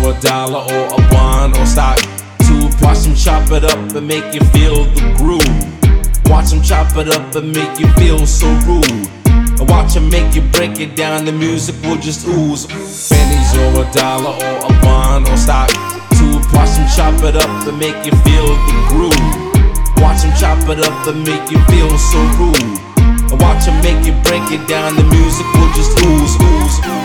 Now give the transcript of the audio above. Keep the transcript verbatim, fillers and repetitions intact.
or a dollar or a bond or stock. Two, watch them chop it up and make you feel the groove. Watch them chop it up and make you feel so rude. Watch them make you break it down, the music will just ooze. Pennies or a dollar or a bond or stock. Two, watch them chop it up and make you feel the groove. Watch them chop it up and make you feel so rude. Watch them make you break it down, the music will just ooze, ooze, ooze.